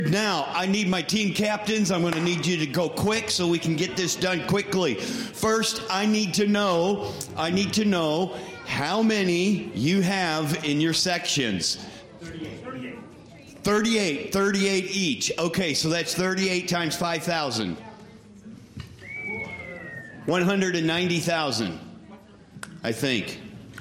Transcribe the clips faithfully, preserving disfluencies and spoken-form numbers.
Now, I need my team captains. I'm going to need you to go quick so we can get this done quickly. First, I need to know, I need to know how many you have in your sections. thirty-eight. thirty-eight. thirty-eight each. Okay, so that's thirty-eight times five thousand. one hundred ninety thousand, I think.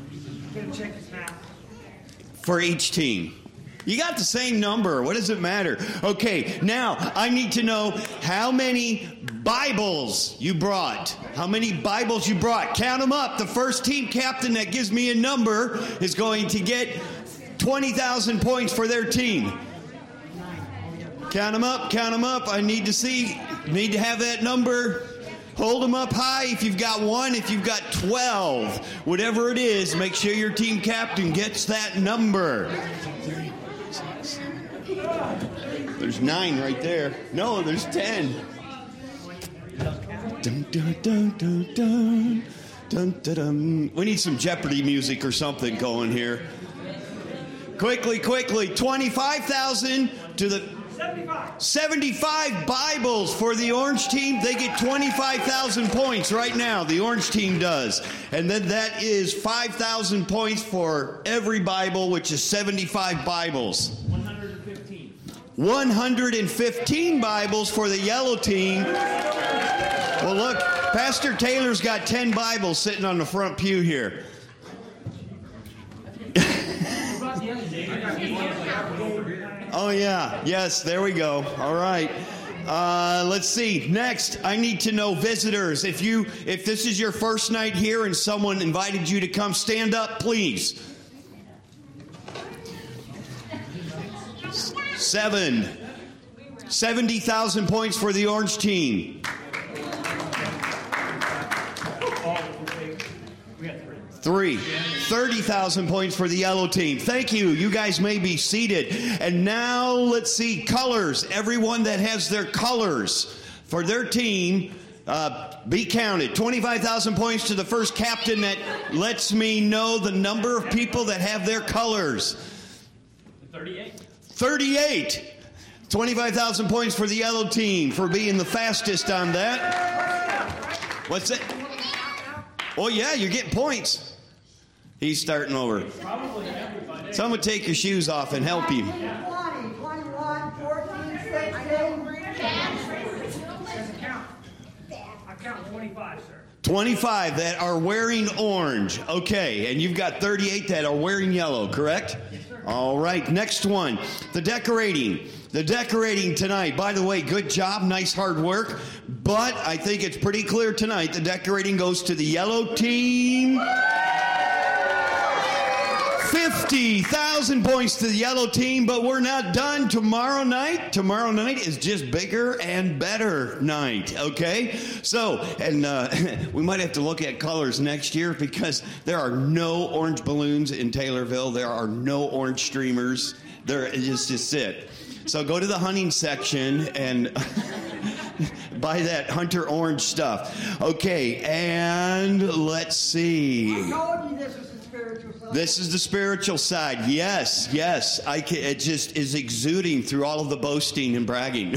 For each team. You got the same number. What does it matter? Okay, now I need to know how many Bibles you brought. How many Bibles you brought. Count them up. The first team captain that gives me a number is going to get twenty thousand points for their team. Count them up. Count them up. I need to see. Need to have that number. Hold them up high if you've got one. If you've got twelve, whatever it is, make sure your team captain gets that number. There's nine right there. No, there's ten. Dun, dun, dun, dun, dun, dun, dun, dun. We need some Jeopardy music or something going here. Quickly, quickly. twenty-five thousand to the... seventy-five. seventy-five Bibles for the orange team. They get twenty-five thousand points right now. The orange team does. And then that is five thousand points for every Bible, which is seventy-five Bibles. one hundred fifteen. one hundred fifteen Bibles for the yellow team. Well, look, Pastor Taylor's got ten Bibles sitting on the front pew here. Oh, yeah. Yes, there we go. All right. Uh, let's see. Next, I need to know visitors. If you, if this is your first night here and someone invited you to come, stand up, please. Seven. seventy thousand points for the orange team. Three. thirty thousand points for the yellow team. Thank you. You guys may be seated. And now let's see colors. Everyone that has their colors for their team, uh, be counted. twenty-five thousand points to the first captain that lets me know the number of people that have their colors. thirty-eight. thirty-eight. twenty-five thousand points for the yellow team for being the fastest on that. What's it? Oh, yeah, you're getting points. He's starting over. Someone take your shoes off and help you. twenty, twenty-one, fourteen, sixteen. I count twenty-five, sir. twenty-five that are wearing orange. Okay, and you've got thirty-eight that are wearing yellow, correct? Yes, sir. All right, next one. The decorating. The decorating tonight. By the way, good job. Nice hard work. But I think it's pretty clear tonight the decorating goes to the yellow team. fifty thousand points to the yellow team, but we're not done. Tomorrow night, tomorrow night is just bigger and better night, okay? So, and uh, we might have to look at colors next year because there are no orange balloons in Taylorville. There are no orange streamers. There is just it. So go to the hunting section and buy that Hunter Orange stuff. Okay, and let's see. I told you this was the spiritual side. This is the spiritual side. Yes, yes. I can, it just is exuding through all of the boasting and bragging.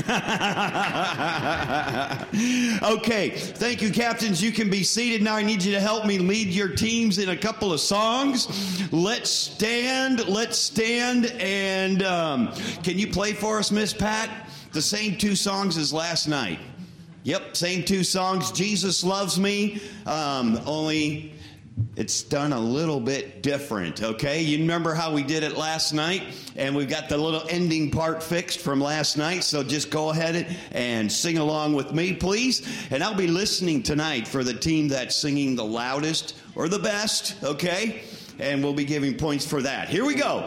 Okay, thank you, captains. You can be seated now. I need you to help me lead your teams in a couple of songs. Let's stand. Let's stand. And um, can you play for us, Miss Pat? The same two songs as last night. Yep, same two songs. Jesus Loves Me. Um, only it's done a little bit different, okay? You remember how we did it last night? And we've got the little ending part fixed from last night, so just go ahead and sing along with me, please. And I'll be listening tonight for the team that's singing the loudest or the best, okay? And we'll be giving points for that. Here we go.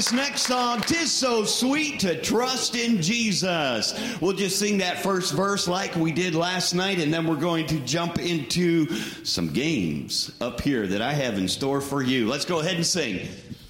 this next song, "'Tis So Sweet to Trust in Jesus." We'll just sing that first verse like we did last night, and then we're going to jump into some games up here that I have in store for you. Let's go ahead and sing.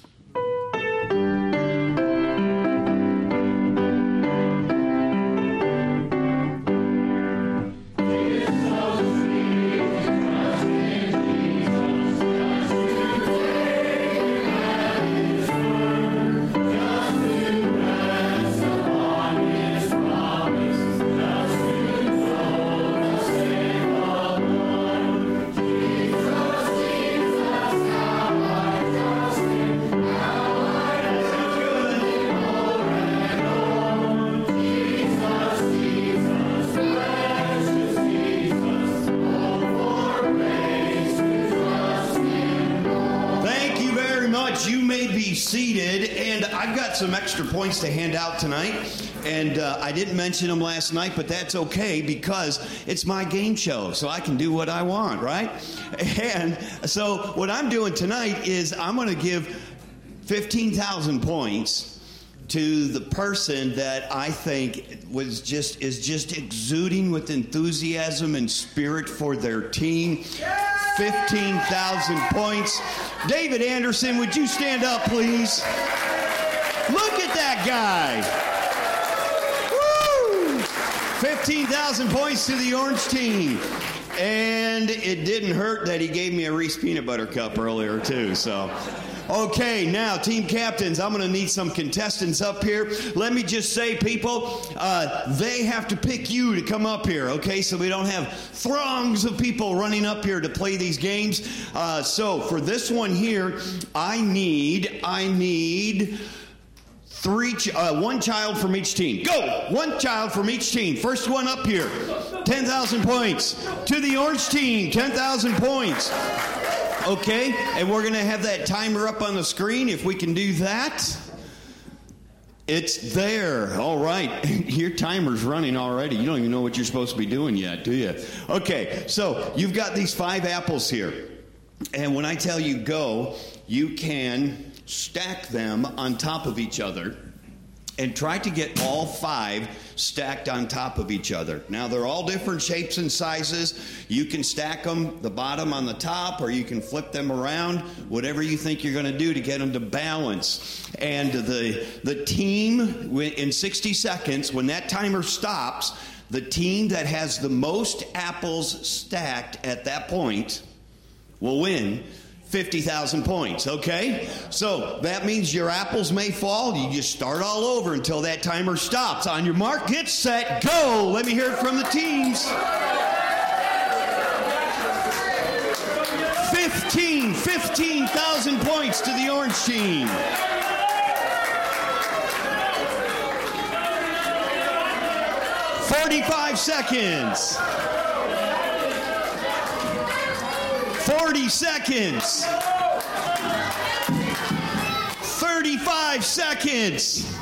Seated, and I've got some extra points to hand out tonight, and uh, I didn't mention them last night, but that's okay because it's my game show, so I can do what I want, right? And so what I'm doing tonight is I'm going to give fifteen thousand points to the person that I think was just is just exuding with enthusiasm and spirit for their team. fifteen thousand points. David Anderson, would you stand up, please? Look at that guy. Woo! fifteen thousand points to the orange team. And it didn't hurt that he gave me a Reese peanut butter cup earlier, too. So, okay, now, team captains, I'm going to need some contestants up here. Let me just say, people, uh, they have to pick you to come up here, okay, so we don't have throngs of people running up here to play these games. Uh, so, for this one here, I need, I need... Three, ch- uh, one child from each team. Go! One child from each team. First one up here. ten thousand points. To the orange team, ten thousand points. Okay, and we're going to have that timer up on the screen if we can do that. It's there. All right. Your timer's running already. You don't even know what you're supposed to be doing yet, do you? Okay, so you've got these five apples here. And when I tell you go, you can stack them on top of each other and try to get all five stacked on top of each other. Now, they're all different shapes and sizes. You can stack them, the bottom on the top, or you can flip them around, whatever you think you're going to do to get them to balance. And the, the team, in sixty seconds, when that timer stops, the team that has the most apples stacked at that point will win fifty thousand points, okay? So that means your apples may fall. You just start all over until that timer stops. On your mark, get set, go! Let me hear it from the teams. fifteen, fifteen thousand points to the orange team. forty-five seconds. forty seconds. thirty-five seconds.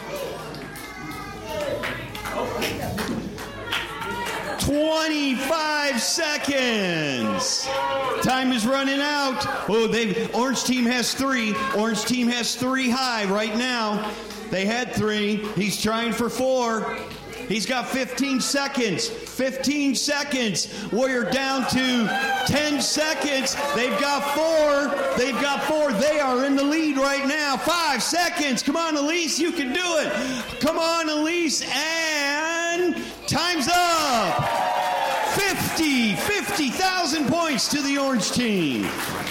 twenty-five seconds. Time is running out. Oh, they orange team has three. Orange team has three high right now. They had three. He's trying for four. He's got fifteen seconds. fifteen seconds. We're down to ten seconds. They've got four. They've got four. They are in the lead right now. Five seconds. Come on, Elise. You can do it. Come on, Elise. And time's up. fifty. fifty thousand points to the orange team.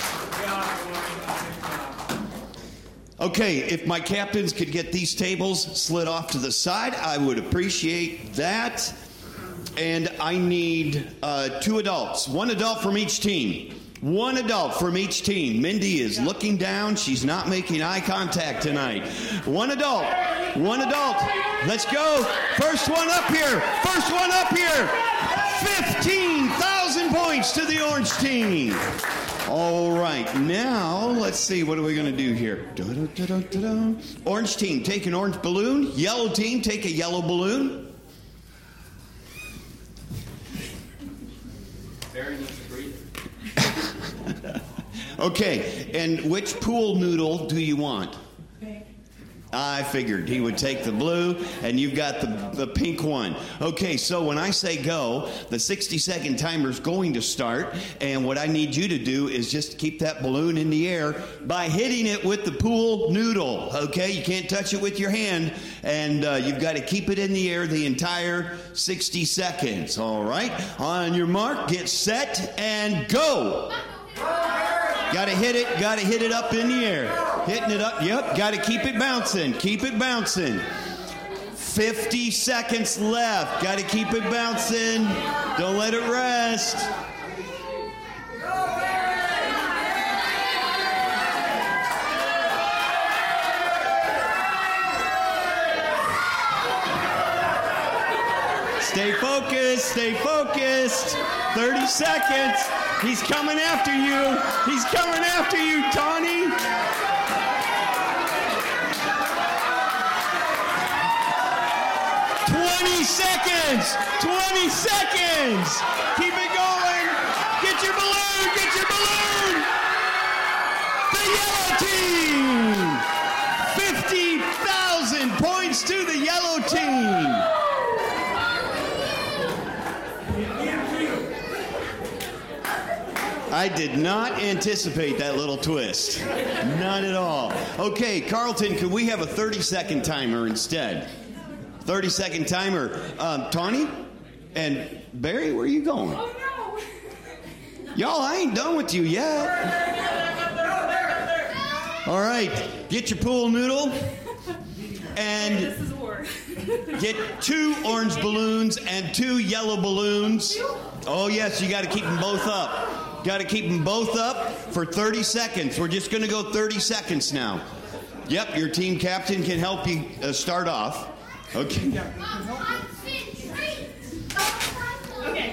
Okay, if my captains could get these tables slid off to the side, I would appreciate that. And I need uh, two adults, one adult from each team. One adult from each team. Mindy is looking down. She's not making eye contact tonight. One adult. One adult. Let's go. First one up here. First one up here. fifteen thousand points to the orange team. All right, now let's see, what are we going to do here? Da-da-da-da-da-da. Orange team, take an orange balloon. Yellow team, take a yellow balloon. Very nice breather. Okay, and which pool noodle do you want? Pink. I figured he would take the blue, and you've got the, the pink one. Okay, so when I say go, the sixty-second timer is going to start, and what I need you to do is just keep that balloon in the air by hitting it with the pool noodle, okay? You can't touch it with your hand, and uh, you've got to keep it in the air the entire sixty seconds, all right? On your mark, get set, and go! Got to hit it, got to hit it up in the air. Hitting it up, yep, got to keep it bouncing, keep it bouncing. fifty seconds left, got to keep it bouncing. Don't let it rest. Stay focused, stay focused. thirty seconds. He's coming after you. He's coming after you, Tawny. twenty seconds. twenty seconds. Keep it going. Get your balloon. Get your balloon. The yellow team. fifty thousand points to the yellow team. I did not anticipate that little twist. Not at all. Okay, Carlton, could we have a thirty-second timer instead? thirty-second timer. Um, Tawny and Barry, where are you going? Oh, no. Y'all, I ain't done with you yet. All right, get your pool noodle and This is war. get two orange balloons and two yellow balloons. Oh, yes, you got to keep them both up. Got to keep them both up for thirty seconds. We're just going to go thirty seconds now. Yep, your team captain can help you uh, start off. Okay. Okay.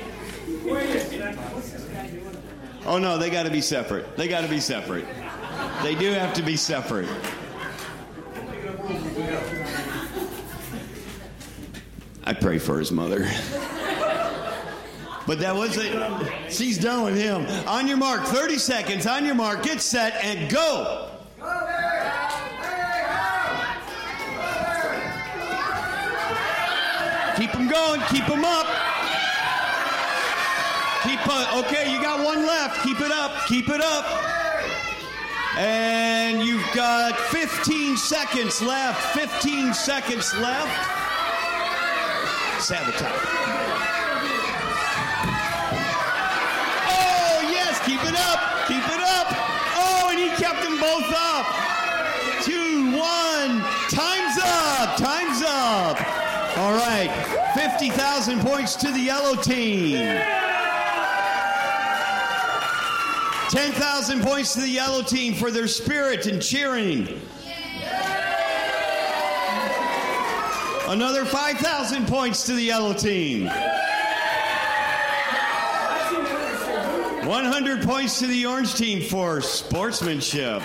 Oh, no, they got to be separate. They got to be separate. They do have to be separate. I pray for his mother. But that was it. She's done with him. On your mark, thirty seconds. On your mark, get set, and go. Keep them going. Keep them up. Keep uh, okay, you got one left. Keep it up. Keep it up. And you've got fifteen seconds left. fifteen seconds left. Sabotage. Keep it up. Keep it up. Oh, and he kept them both up. Two, one. Time's up. Time's up. All right. fifty thousand points to the yellow team. ten thousand points to the yellow team for their spirit and cheering. Another five thousand points to the yellow team. one hundred points to the orange team for sportsmanship.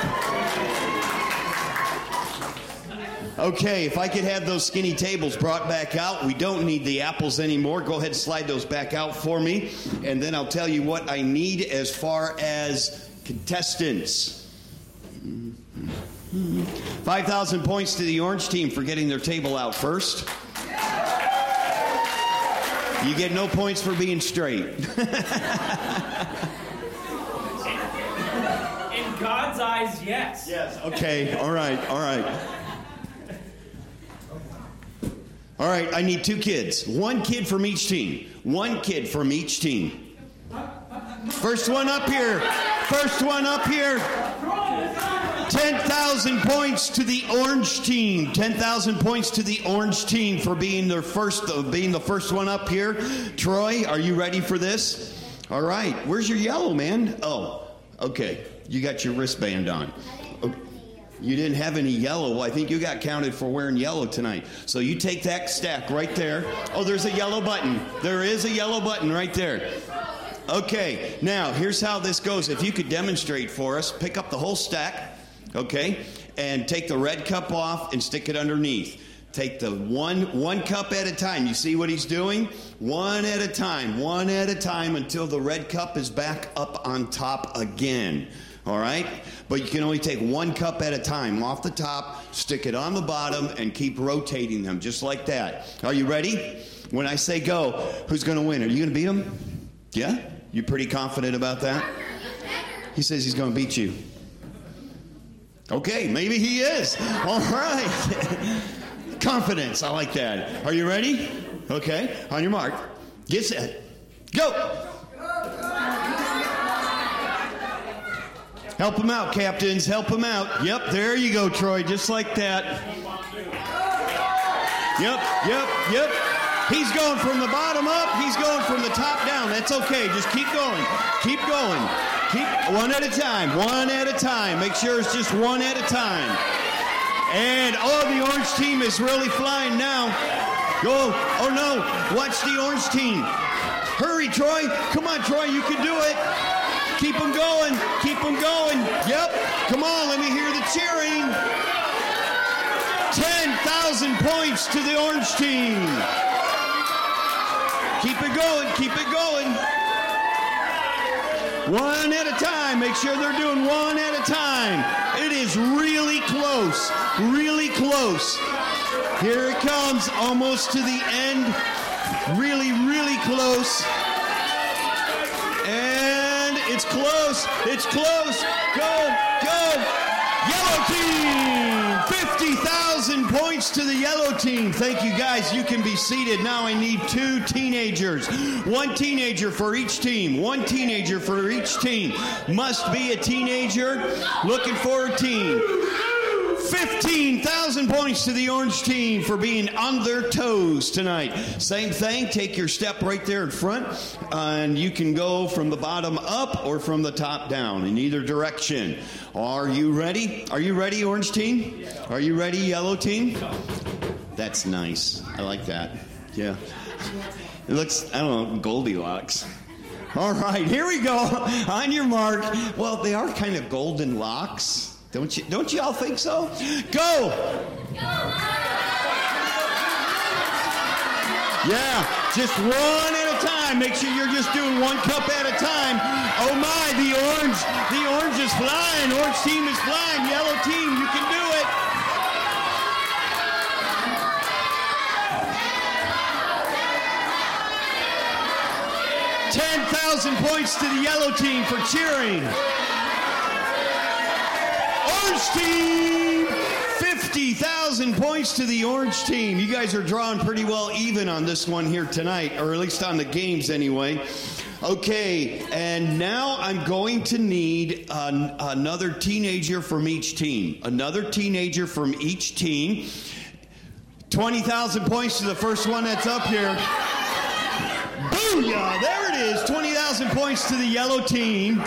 Okay, if I could have those skinny tables brought back out. We don't need the apples anymore. Go ahead and slide those back out for me. And then I'll tell you what I need as far as contestants. five thousand points to the orange team for getting their table out first. You get no points for being straight. In God's eyes, yes. Yes. Okay. All right. All right. All right. I need two kids. One kid from each team. One kid from each team. First one up here. First one up here. ten thousand points to the orange team. ten thousand points to the orange team for being their first, uh, being the first one up here. Troy, are you ready for this? All right. Where's your yellow, man? Oh, okay. You got your wristband on. Oh, you didn't have any yellow. Well, I think you got counted for wearing yellow tonight. So you take that stack right there. Oh, there's a yellow button. There is a yellow button right there. Okay. Now, here's how this goes. If you could demonstrate for us, pick up the whole stack. Okay, and take the red cup off and stick it underneath. Take the one one cup at a time. You see what he's doing? One at a time, one at a time until the red cup is back up on top again. All right? But you can only take one cup at a time off the top, stick it on the bottom, and keep rotating them just like that. Are you ready? When I say go, who's going to win? Are you going to beat him? Yeah? You pretty confident about that? He says he's going to beat you. Okay, maybe he is. All right. Confidence, I like that. Are you ready? Okay, on your mark. Get set. Go! Help him out, captains. Help him out. Yep, there you go, Troy. Just like that. Yep, yep, yep. He's going from the bottom up. He's going from the top down. That's okay. Just keep going. Keep going. Keep one at a time. One at a time. Make sure it's just one at a time. And, oh, the orange team is really flying now. Go. Oh, no. Watch the orange team. Hurry, Troy. Come on, Troy. You can do it. Keep them going. Keep them going. Yep. Come on. Let me hear the cheering. ten thousand points to the orange team. Keep it going. Keep it going. One at a time. Make sure they're doing one at a time. It is really close. Really close. Here it comes. Almost to the end. Really, really close. And it's close. It's close. Go, go. Yellow team. fifty thousand points to the yellow team. Thank you, guys. You can be seated. Now I need two teenagers. One teenager for each team. One teenager for each team. Must be a teenager looking for a team. fifteen thousand points to the orange team for being on their toes tonight. Same thing. Take your step right there in front, and you can go from the bottom up or from the top down in either direction. Are you ready? Are you ready, orange team? Are you ready, yellow team? That's nice. I like that. Yeah. It looks, I don't know, Goldilocks. All right, here we go. On your mark. Well, they are kind of golden locks. Don't you? Don't you all think so? Go! Yeah, just one at a time. Make sure you're just doing one cup at a time. Oh my, the orange, the orange is flying. Orange team is flying. Yellow team, you can do it. ten thousand points to the yellow team for cheering. Orange team, fifty thousand points to the orange team. You guys are drawing pretty well even on this one here tonight, or at least on the games anyway. Okay, and now I'm going to need an, another teenager from each team. Another teenager from each team. twenty thousand points to the first one that's up here. Booyah! There it is. twenty thousand points to the yellow team.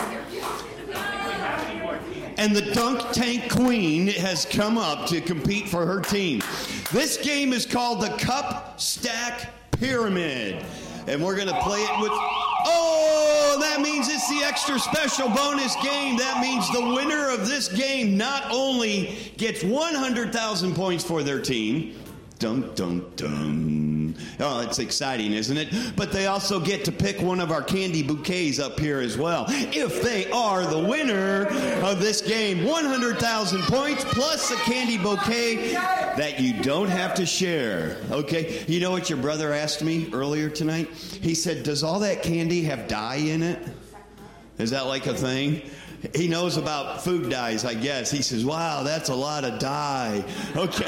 And the Dunk Tank Queen has come up to compete for her team. This game is called the Cup Stack Pyramid. And we're going to play it with... Oh, that means it's the extra special bonus game. That means the winner of this game not only gets one hundred thousand points for their team... Dun, dun, dun. Oh, it's exciting, isn't it? But they also get to pick one of our candy bouquets up here as well. If they are the winner of this game, one hundred thousand points plus a candy bouquet that you don't have to share. Okay? You know what your brother asked me earlier tonight? He said, does all that candy have dye in it? Is that like a thing? He knows about food dyes, I guess. He says, wow, that's a lot of dye. Okay.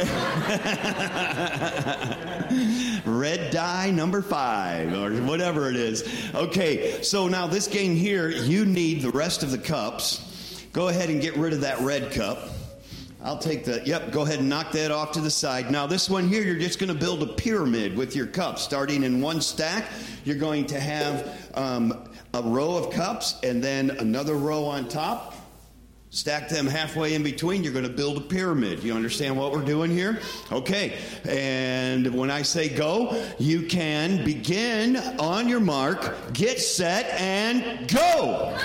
Red dye number five, or whatever it is. Okay, so now this game here, you need the rest of the cups. Go ahead and get rid of that red cup. I'll take the, yep, go ahead and knock that off to the side. Now this one here, you're just going to build a pyramid with your cups. Starting in one stack, you're going to have um, a row of cups and then another row on top. Stack them halfway in between. You're going to build a pyramid. You understand what we're doing here? Okay. And when I say go, you can begin on your mark, get set, and go.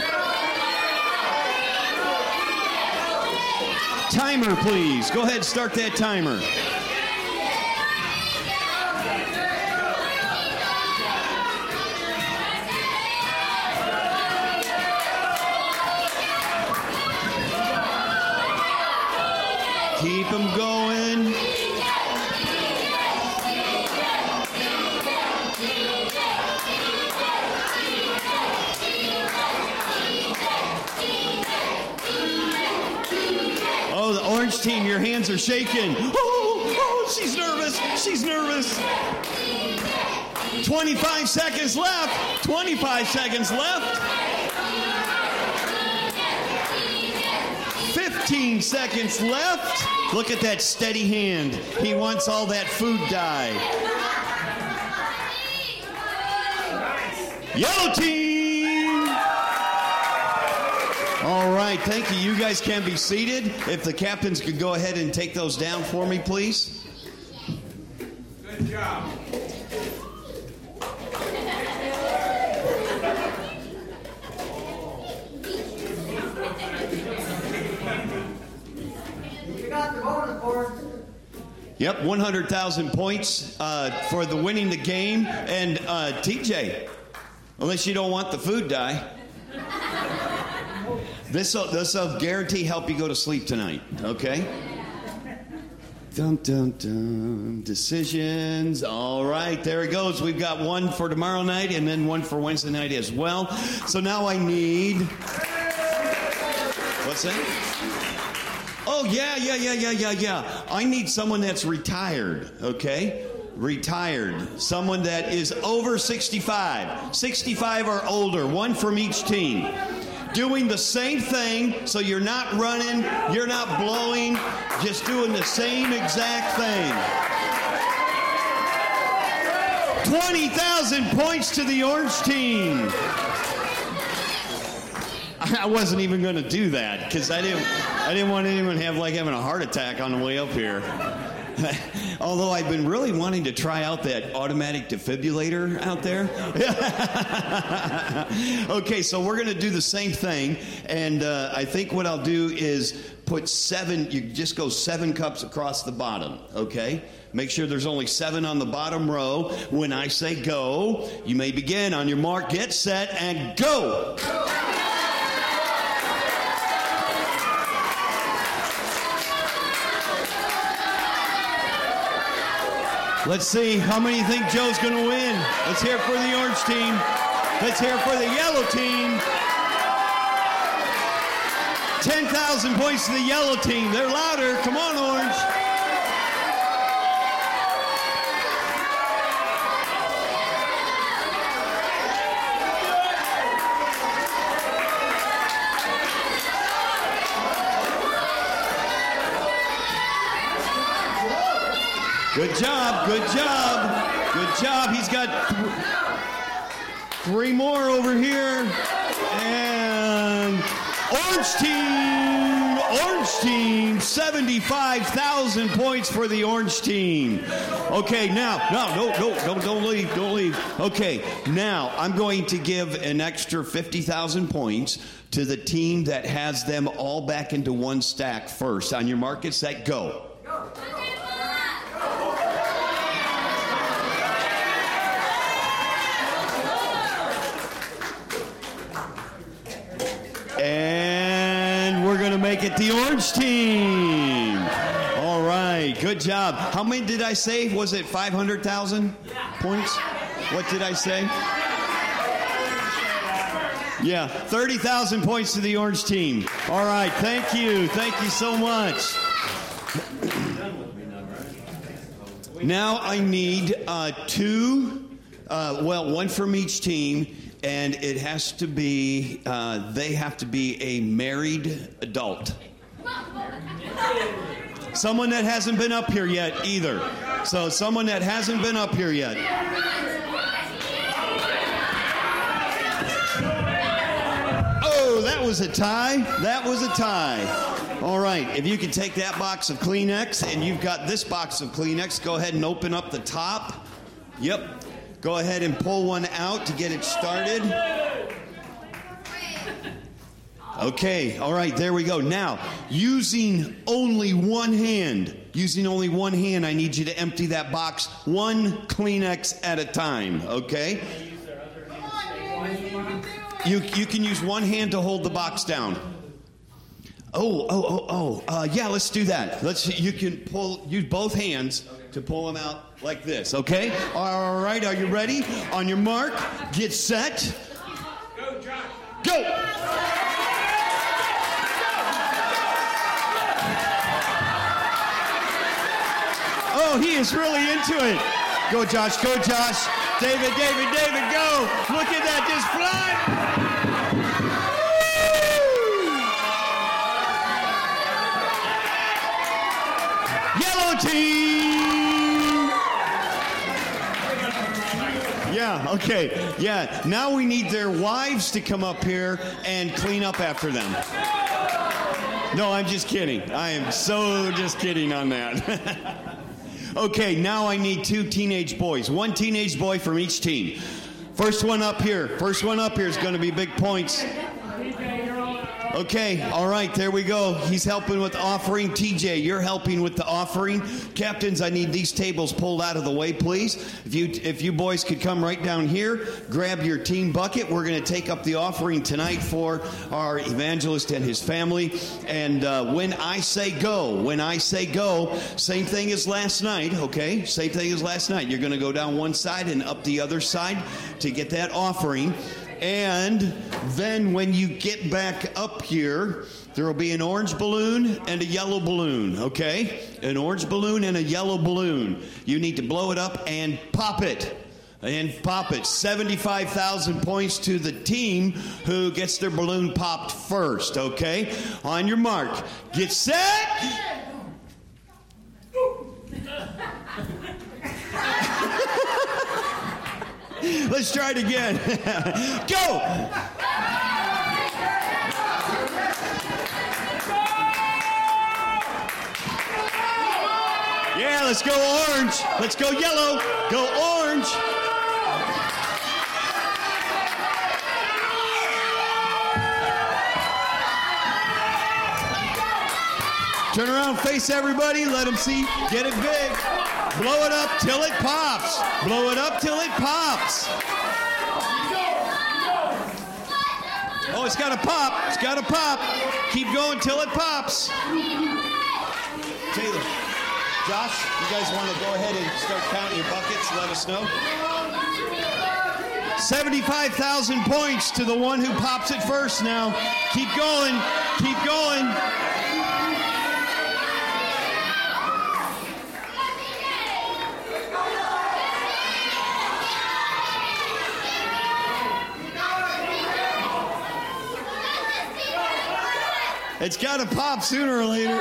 Timer, please. Go ahead, start that timer. Keep them going. Oh, the orange team, your hands are shaking. Oh, oh, she's nervous. She's nervous. twenty-five seconds left. twenty-five seconds left. fifteen seconds left. Look at that steady hand. He wants all that food dye. Yellow team. All right, thank you. You guys can be seated. If the captains could go ahead and take those down for me, please. Good job. You got the bonus board. Yep, one hundred thousand points uh, for the winning the game. And uh, T J, unless you don't want the food dye, this will this will guarantee help you go to sleep tonight, okay? Dun, dun, dun. Decisions. All right, there it goes. We've got one for tomorrow night and then one for Wednesday night as well. So now I need... What's that? Oh, yeah, yeah, yeah, yeah, yeah, yeah. I need someone that's retired, okay? Retired. Someone that is over sixty-five. sixty-five or older. One from each team. Doing the same thing, so you're not running, you're not blowing, just doing the same exact thing. twenty thousand points to the orange team. I wasn't even going to do that because I didn't I didn't want anyone to have like having a heart attack on the way up here. Although I've been really wanting to try out that automatic defibrillator out there. Okay, so we're going to do the same thing. And uh, I think what I'll do is put seven, you just go seven cups across the bottom, okay? Make sure there's only seven on the bottom row. When I say go, you may begin. On your mark, get set, and go! Let's see, how many think Joe's going to win? Let's hear it for the orange team. Let's hear it for the yellow team. ten thousand points to the yellow team. They're louder. Come on, orange. Good job, good job, good job. He's got th- three more over here. And orange team, orange team, seventy-five thousand points for the orange team. Okay, now, no, no, no, don't, don't leave, don't leave. Okay, now I'm going to give an extra fifty thousand points to the team that has them all back into one stack first. On your mark, get set, go. And we're going to make it the orange team. All right, good job. How many did I say? Was it five hundred thousand points? What did I say? Yeah, thirty thousand points to the orange team. All right, thank you. Thank you so much. Now I need uh, two, uh, well, one from each team. And it has to be, uh, they have to be a married adult. Someone that hasn't been up here yet either. So someone that hasn't been up here yet. Oh, that was a tie. That was a tie. All right, if you can take that box of Kleenex and you've got this box of Kleenex, go ahead and open up the top. Yep. Go ahead and pull one out to get it started. Okay, all right, there we go. Now, using only one hand, using only one hand, I need you to empty that box one Kleenex at a time, okay? You, you can use one hand to hold the box down. Oh, oh, oh, oh. Uh, yeah, let's do that. Let's. You can pull. Use both hands to pull them out like this. Okay. All right. Are you ready? On your mark. Get set. Go, Josh. Go. Oh, he is really into it. Go, Josh. Go, Josh. David, David, David, go. Look at that. Just fly. Yellow team. Yeah, okay. Yeah, now we need their wives to come up here and clean up after them. No, I'm just kidding. I am so just kidding on that. Okay, now I need two teenage boys. One teenage boy from each team. First one up here. First one up here is going to be big points. Okay, all right, there we go. He's helping with the offering. T J, you're helping with the offering. Captains, I need these tables pulled out of the way, please. If you if you boys could come right down here, grab your team bucket. We're going to take up the offering tonight for our evangelist and his family. And uh, when I say go, when I say go, same thing as last night, okay? Same thing as last night. You're going to go down one side and up the other side to get that offering. And then when you get back up here, there will be an orange balloon and a yellow balloon, okay? An orange balloon and a yellow balloon. You need to blow it up and pop it. And pop it. seventy-five thousand points to the team who gets their balloon popped first, okay? On your mark. Get set. Let's try it again. Go! Yeah, let's go orange. Let's go yellow. Go orange. Turn around, face everybody. Let them see. Get it big. Blow it up till it pops. Blow it up till it pops. Oh, it's got to pop. It's got to pop. Keep going till it pops. Taylor, Josh, you guys want to go ahead and start counting your buckets? Let us know. seventy-five thousand points to the one who pops it first now. Keep going. Keep going. It's got to pop sooner or later.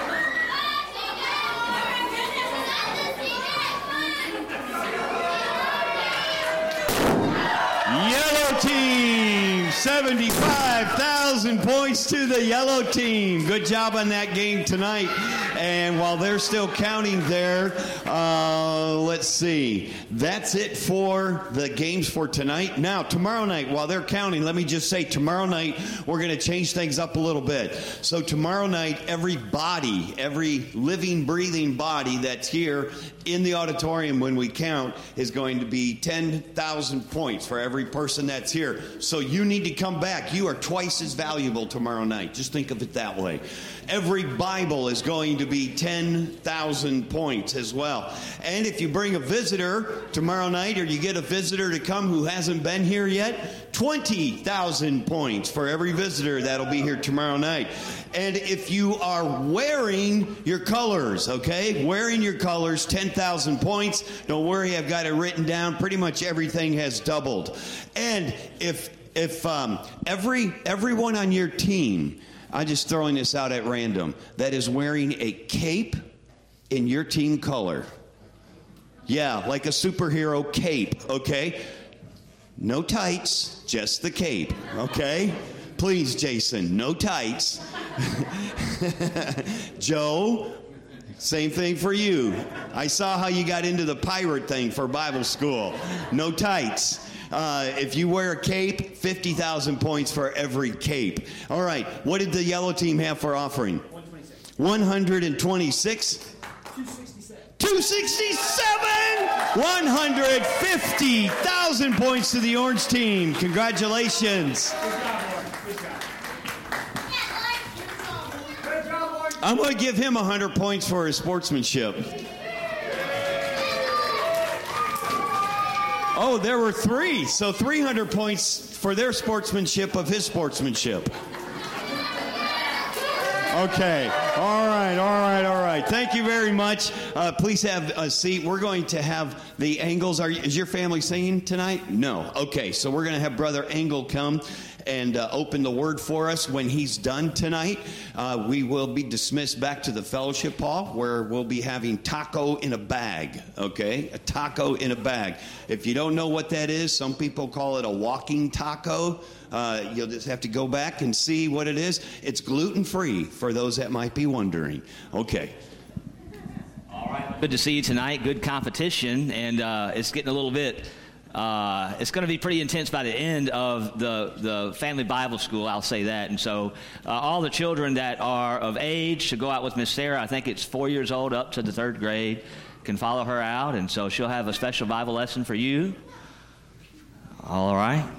Yellow team, seventy-five thousand points to the yellow team. Good job on that game tonight. And while they're still counting there, uh, let's see. That's it for the games for tonight. Now, tomorrow night, while they're counting, let me just say tomorrow night, we're going to change things up a little bit. So tomorrow night, every body, every living, breathing body that's here in the auditorium when we count is going to be ten thousand points for every person that's here. So you need to come back. You are twice as valuable tomorrow night. Just think of it that way. Every Bible is going to be ten thousand points as well. And if you bring a visitor tomorrow night or you get a visitor to come who hasn't been here yet, twenty thousand points for every visitor that'll be here tomorrow night. And if you are wearing your colors, okay, wearing your colors, ten thousand points. Don't worry, I've got it written down. Pretty much everything has doubled. And if if um, every everyone on your team, I'm just throwing this out at random, that is wearing a cape in your team color. Yeah, like a superhero cape, okay? No tights, just the cape, okay? Please, Jason, no tights. Joe, same thing for you. I saw how you got into the pirate thing for Bible school. No tights. Uh, if you wear a cape, fifty thousand points for every cape. All right, what did the yellow team have for offering? one hundred twenty-six. two sixty-seven. one hundred fifty thousand points to the orange team. Congratulations. I'm going to give him one hundred points for his sportsmanship. Oh, there were three. So three hundred points for their sportsmanship of his sportsmanship. Okay. All right, all right, all right. Thank you very much. Uh, please have a seat. We're going to have the Engels. Are, is your family singing tonight? No. Okay, so we're going to have Brother Engel come and uh, open the word for us. When he's done tonight, uh, we will be dismissed back to the fellowship hall where we'll be having taco in a bag, okay? A taco in a bag. If you don't know what that is, some people call it a walking taco. Uh, you'll just have to go back and see what it is. It's gluten-free for those that might be wondering. Okay. All right. Good to see you tonight. Good competition, and uh, it's getting a little bit... Uh, it's going to be pretty intense by the end of the, the family Bible school, I'll say that. And so uh, all the children that are of age to go out with Miss Sarah, I think it's four years old up to the third grade, can follow her out. And so she'll have a special Bible lesson for you. All right.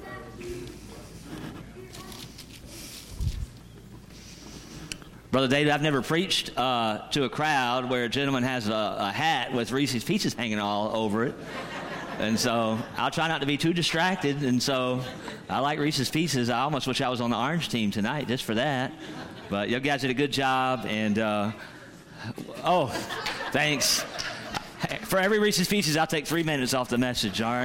Brother David, I've never preached uh, to a crowd where a gentleman has a, a hat with Reese's Pieces hanging all over it. And so I'll try not to be too distracted. And so I like Reese's Pieces. I almost wish I was on the orange team tonight just for that. But you guys did a good job. And, uh, oh, thanks. For every Reese's Pieces, I'll take three minutes off the message, all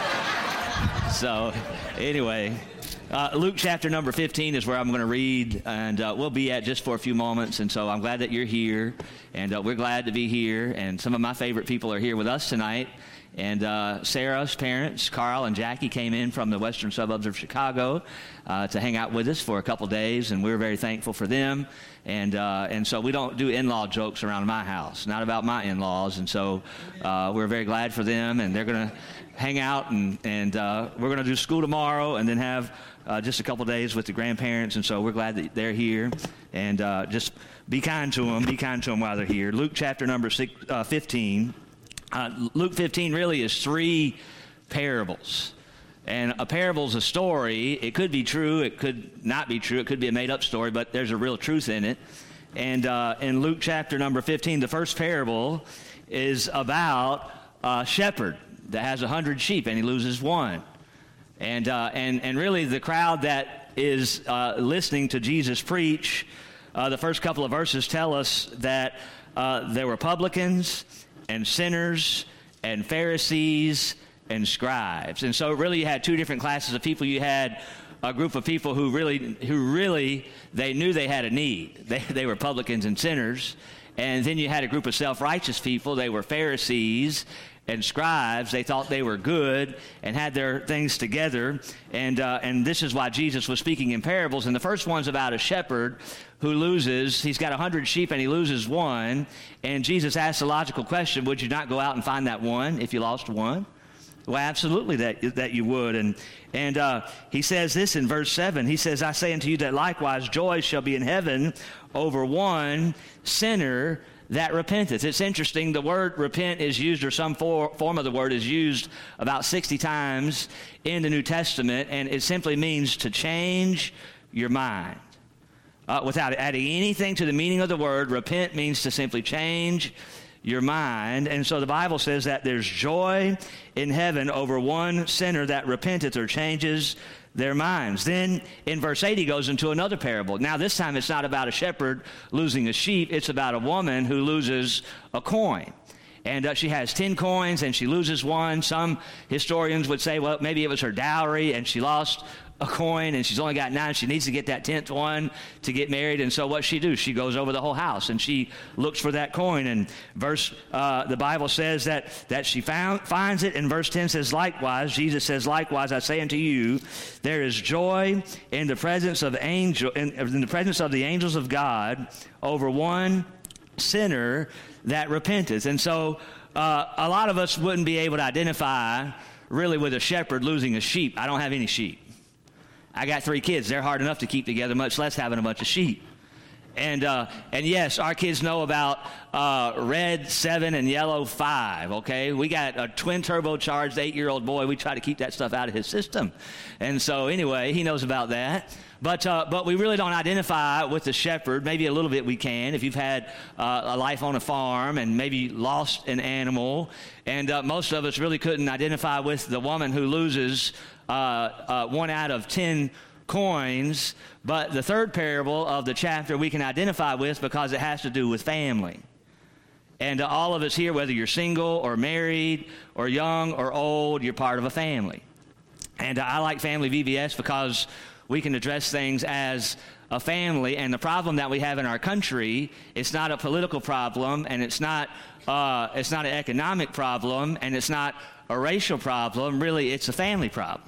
right? So anyway, uh, Luke chapter number fifteen is where I'm going to read. And uh, we'll be at just for a few moments. And so I'm glad that you're here. And uh, we're glad to be here. And some of my favorite people are here with us tonight. And uh, Sarah's parents, Carl and Jackie, came in from the western suburbs of Chicago uh, to hang out with us for a couple days, and we're very thankful for them. And uh, and so we don't do in-law jokes around my house, not about my in-laws. And so uh, we're very glad for them, and they're going to hang out, and, and uh, we're going to do school tomorrow and then have uh, just a couple days with the grandparents. And so we're glad that they're here, and uh, just be kind to them, be kind to them while they're here. Luke chapter number six, uh, fifteen. Uh, Luke fifteen really is three parables. And a parable is a story. It could be true. It could not be true. It could be a made-up story, but there's a real truth in it. And uh, in Luke chapter number fifteen, the first parable is about a shepherd that has a hundred sheep, and he loses one. And, uh, and, and really the crowd that is uh, listening to Jesus preach, uh, the first couple of verses tell us that uh, there were publicans and sinners and Pharisees and scribes. And so really you had two different classes of people. You had a group of people who really, who really, they knew they had a need. They, they were publicans and sinners. And then you had a group of self-righteous people. They were Pharisees and scribes. They thought they were good and had their things together. And uh, and this is why Jesus was speaking in parables. And the first one's about a shepherd who loses. He's got a hundred sheep and he loses one. And Jesus asked the logical question, would you not go out and find that one if you lost one? Well, absolutely that that you would. And and uh, he says this in verse seven. He says, I say unto you that likewise joy shall be in heaven over one sinner that repenteth. It's interesting. The word repent is used, or some for, form of the word is used about sixty times in the New Testament, and it simply means to change your mind. Uh, without adding anything to the meaning of the word, repent means to simply change your mind. And so the Bible says that there's joy in heaven over one sinner that repenteth or changes their minds. Then in verse eight, he goes into another parable. Now this time it's not about a shepherd losing a sheep. It's about a woman who loses a coin. And uh, she has ten coins and she loses one. Some historians would say, well, maybe it was her dowry and she lost a coin and she's only got nine. She needs to get that tenth one to get married. And so what she do? She goes over the whole house and she looks for that coin. And verse, uh, the Bible says that, that she found, finds it. And verse ten says, likewise, Jesus says, likewise, I say unto you, there is joy in the presence of angel, in, in the presence of the angels of God over one sinner that repenteth. And so uh, a lot of us wouldn't be able to identify really with a shepherd losing a sheep. I don't have any sheep. I got three kids. They're hard enough to keep together, much less having a bunch of sheep. And uh, and yes, our kids know about uh, red seven and yellow five, okay? We got a twin turbocharged eight-year-old boy. We try to keep that stuff out of his system. And so anyway, he knows about that. But uh, but we really don't identify with the shepherd. Maybe a little bit we can if you've had uh, a life on a farm and maybe lost an animal. And uh, most of us really couldn't identify with the woman who loses uh, uh, one out of ten coins. But the third parable of the chapter we can identify with because it has to do with family. And uh, all of us here, whether you're single or married or young or old, you're part of a family. And uh, I like Family V B S because we can address things as a family. And the problem that we have in our country, it's not a political problem, and it's not uh, it's not an economic problem, and it's not a racial problem. Really, it's a family problem.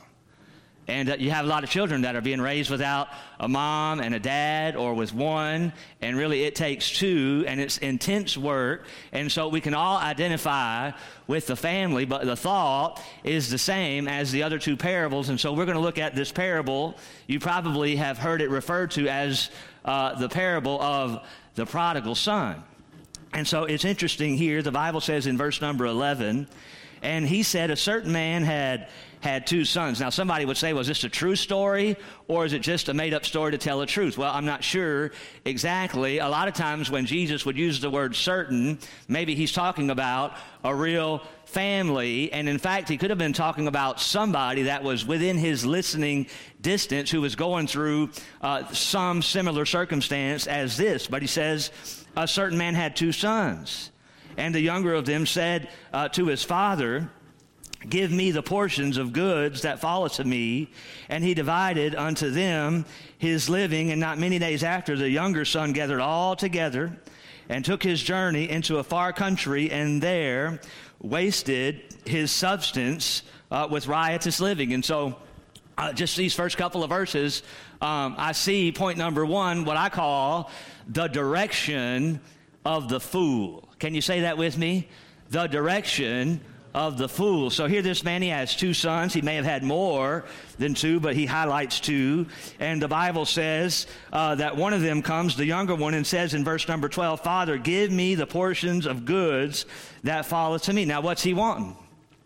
And uh, you have a lot of children that are being raised without a mom and a dad, or with one, and really it takes two, and it's intense work. And so we can all identify with the family, but the thought is the same as the other two parables. And so we're going to look at this parable. You probably have heard it referred to as uh, the parable of the prodigal son. And so it's interesting here. The Bible says in verse number eleven, and he said, a certain man had had two sons. Now, somebody would say, was this a true story, or is it just a made-up story to tell the truth? Well, I'm not sure exactly. A lot of times when Jesus would use the word certain, maybe he's talking about a real family. And in fact, he could have been talking about somebody that was within his listening distance who was going through uh, some similar circumstance as this. But he says, a certain man had two sons. And the younger of them said uh, to his father, give me the portions of goods that fall to me. And he divided unto them his living. And not many days after, the younger son gathered all together and took his journey into a far country, and there wasted his substance uh, with riotous living. And so uh, just these first couple of verses, um, I see point number one, what I call the direction of the fool. Can you say that with me? The direction of the fool. So here this man, he has two sons. He may have had more than two, but he highlights two. And the Bible says uh, that one of them comes, the younger one, and says in verse number twelve, Father, give me the portions of goods that falleth to me. Now, what's he wanting?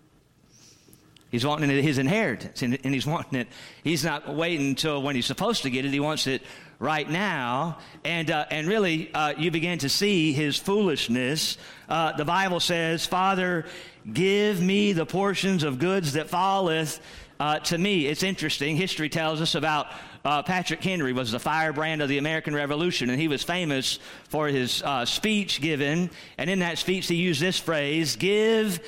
He's wanting his inheritance, and he's wanting it. He's not waiting until when he's supposed to get it. He wants it right now. And uh, and really, uh, you begin to see his foolishness. Uh, the Bible says, Father, give me the portions of goods that falleth uh, to me. It's interesting. History tells us about uh, Patrick Henry was the firebrand of the American Revolution, and he was famous for his uh, speech given. And in that speech, he used this phrase, give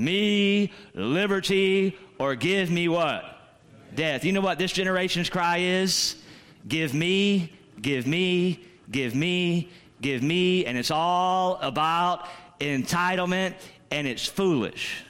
me liberty, or give me what? Death. You know what this generation's cry is? Give me, give me, give me, give me. And it's all about entitlement, and it's foolish.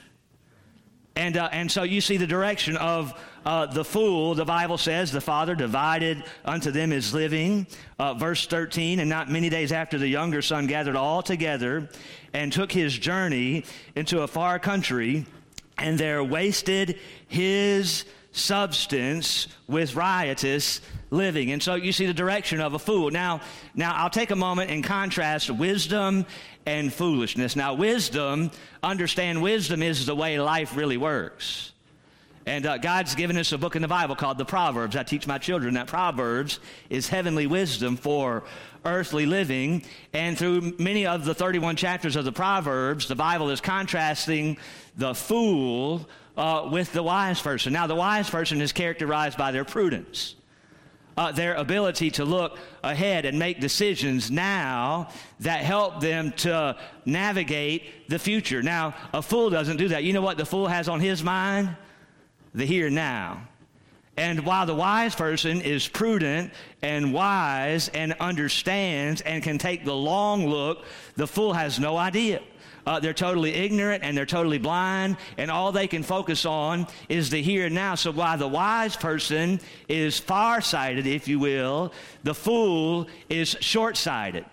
And uh, and so you see the direction of uh, the fool. The Bible says the father divided unto them his living. Uh, verse thirteen, and not many days after, the younger son gathered all together and took his journey into a far country, and there wasted his substance with riotous living. And so you see the direction of a fool. Now, now I'll take a moment and contrast wisdom and foolishness. Now, wisdom, understand wisdom is the way life really works. And uh, God's given us a book in the Bible called the Proverbs. I teach my children that Proverbs is heavenly wisdom for earthly living. And through many of the thirty-one chapters of the Proverbs, the Bible is contrasting the fool uh, with the wise person. Now, the wise person is characterized by their prudence. Uh, their ability to look ahead and make decisions now that help them to navigate the future. Now, a fool doesn't do that. You know what the fool has on his mind? The here and now. And while the wise person is prudent and wise and understands and can take the long look, the fool has no idea. Uh, they're totally ignorant and they're totally blind, and all they can focus on is the here and now. So while the wise person is farsighted, if you will, the fool is short-sighted.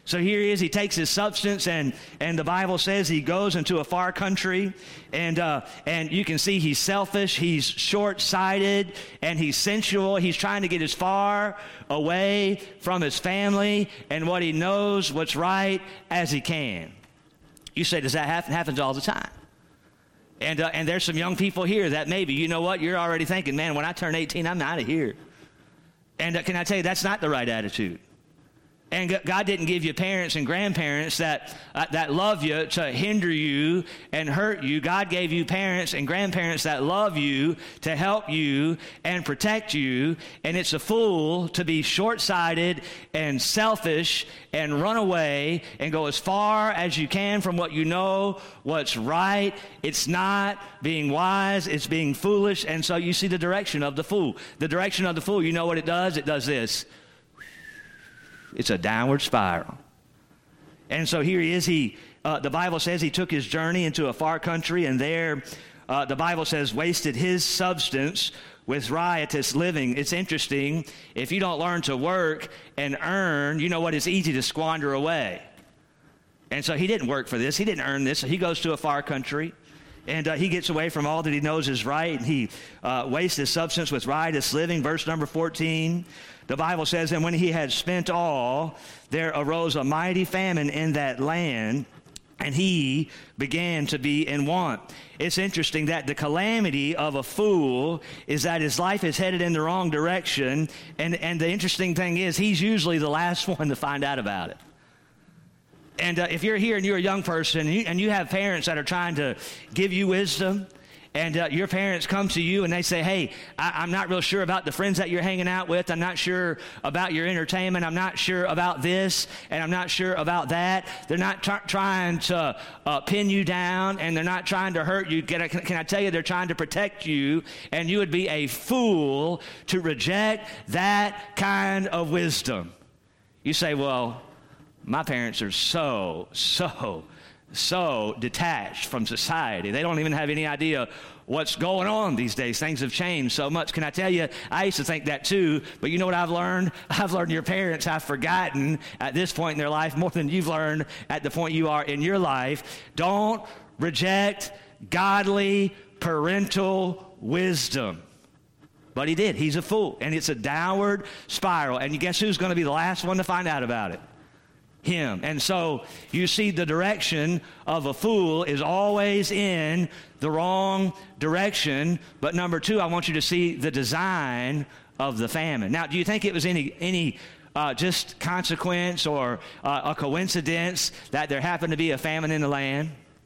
So here he is, he takes his substance, and, and the Bible says he goes into a far country, and uh, and you can see he's selfish, he's short-sighted, and he's sensual. He's trying to get as far away from his family and what he knows, what's right, as he can. You say, does that happen? It happens all the time. And, uh, and there's some young people here that maybe, you know what, you're already thinking, man, when I turn eighteen, I'm out of here. And uh, can I tell you, that's not the right attitude. And God didn't give you parents and grandparents that uh, that love you to hinder you and hurt you. God gave you parents and grandparents that love you to help you and protect you. And it's a fool to be short-sighted and selfish and run away and go as far as you can from what you know, what's right. It's not being wise. It's being foolish. And so you see the direction of the fool. The direction of the fool, you know what it does? It does this. It's a downward spiral. And so here he is. He, uh, the Bible says he took his journey into a far country, and there, uh, the Bible says, wasted his substance with riotous living. It's interesting. If you don't learn to work and earn, you know what? It's easy to squander away. And so he didn't work for this. He didn't earn this. So he goes to a far country, and uh, he gets away from all that he knows is right, and he uh, wastes his substance with riotous living. Verse number fourteen. The Bible says, and when he had spent all, there arose a mighty famine in that land, and he began to be in want. It's interesting that the calamity of a fool is that his life is headed in the wrong direction, and, and the interesting thing is he's usually the last one to find out about it. And uh, if you're here and you're a young person, and you, and you have parents that are trying to give you wisdom, and uh, your parents come to you and they say, hey, I, I'm not real sure about the friends that you're hanging out with. I'm not sure about your entertainment. I'm not sure about this, and I'm not sure about that. They're not t- trying to uh, pin you down, and they're not trying to hurt you. Can I, can I tell you, they're trying to protect you, and you would be a fool to reject that kind of wisdom. You say, well, my parents are so, so so detached from society. They don't even have any idea what's going on these days. Things have changed so much. Can I tell you, I used to think that too, but you know what I've learned? I've learned your parents have forgotten at this point in their life more than you've learned at the point you are in your life. Don't reject godly parental wisdom. But he did. He's a fool. And it's a downward spiral. And you guess who's going to be the last one to find out about it? Him. And so you see the direction of a fool is always in the wrong direction. But number two, I want you to see the design of the famine. Now, do you think it was any any uh, just consequence or uh, a coincidence that there happened to be a famine in the land?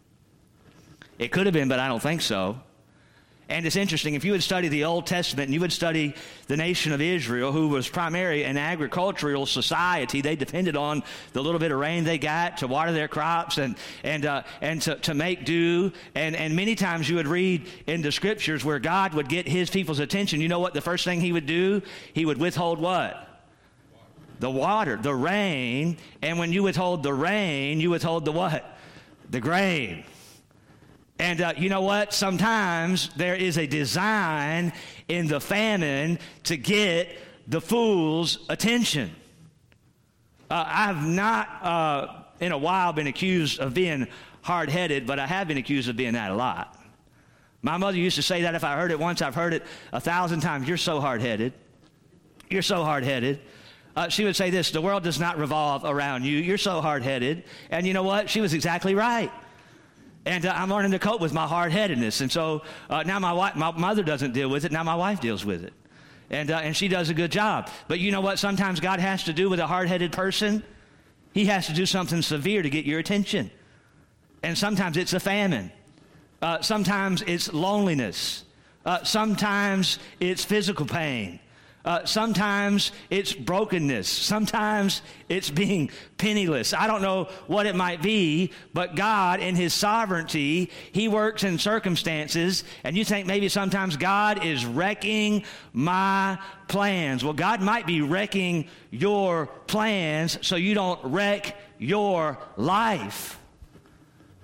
It could have been, but I don't think so. And it's interesting, if you would study the Old Testament and you would study the nation of Israel, who was primarily an agricultural society, they depended on the little bit of rain they got to water their crops and and uh, and to, to make do. And, and many times you would read in the scriptures where God would get his people's attention. You know what the first thing he would do? He would withhold what? The water, the rain. And when you withhold the rain, you withhold the what? The grain. And uh, you know what? Sometimes there is a design in the famine to get the fool's attention. Uh, I have not uh, in a while been accused of being hard-headed, but I have been accused of being that a lot. My mother used to say that if I heard it once, I've heard it a thousand times. You're so hard-headed. You're so hard-headed. Uh, she would say this, the world does not revolve around you. You're so hard-headed. And you know what? She was exactly right. And uh, I'm learning to cope with my hard-headedness. And so uh, now my, wife, my mother doesn't deal with it. Now my wife deals with it. And, uh, and she does a good job. But you know what sometimes God has to do with a hard-headed person? He has to do something severe to get your attention. And sometimes it's a famine. Uh, sometimes it's loneliness. Uh, sometimes it's physical pain. Uh, sometimes it's brokenness. Sometimes it's being penniless. I don't know what it might be, but God, in his sovereignty, he works in circumstances, and you think maybe sometimes God is wrecking my plans. Well, God might be wrecking your plans so you don't wreck your life.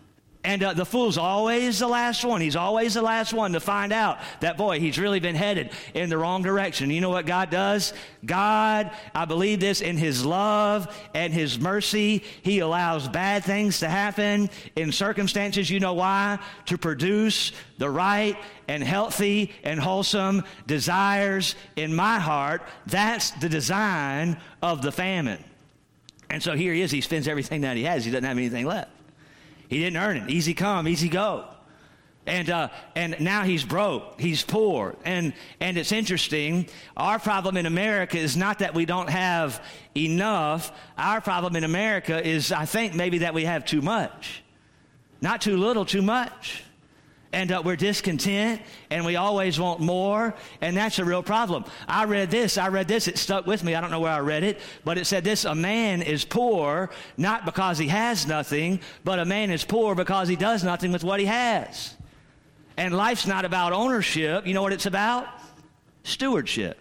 And uh, the fool's always the last one. He's always the last one to find out that, boy, he's really been headed in the wrong direction. You know what God does? God, I believe this, in his love and his mercy, he allows bad things to happen in circumstances. You know why? To produce the right and healthy and wholesome desires in my heart. That's the design of the famine. And so here he is. He spends everything that he has. He doesn't have anything left. He didn't earn it. Easy come, easy go. And uh, and now he's broke. He's poor. And and it's interesting. Our problem in America is not that we don't have enough. Our problem in America is, I think, maybe that we have too much. Not too little, too much. And uh, we're discontent, and we always want more, and that's a real problem. I read this, I read this, it stuck with me. I don't know where I read it, but it said this: a man is poor not because he has nothing, but a man is poor because he does nothing with what he has. And life's not about ownership. You know what it's about? Stewardship.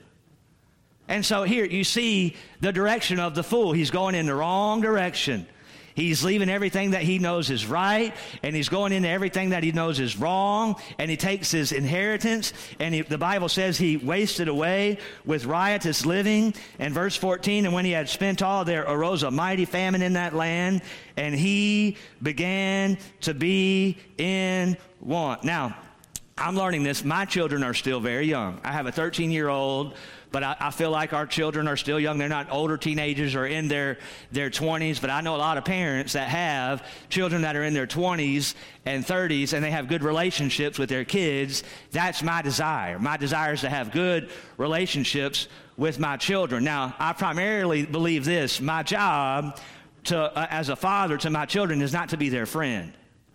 And so here you see the direction of the fool. He's going in the wrong direction. He's leaving everything that he knows is right, and he's going into everything that he knows is wrong, and he takes his inheritance, and he, the Bible says he wasted away with riotous living. And verse fourteen, and when he had spent all, there arose a mighty famine in that land, and he began to be in want. Now, I'm learning this. My children are still very young. I have a thirteen-year-old, but I, I feel like our children are still young. They're not older teenagers or in their, their twenties, but I know a lot of parents that have children that are in their twenties and thirties, and they have good relationships with their kids. That's my desire. My desire is to have good relationships with my children. Now, I primarily believe this: my job to, uh, as a father to my children is not to be their friend.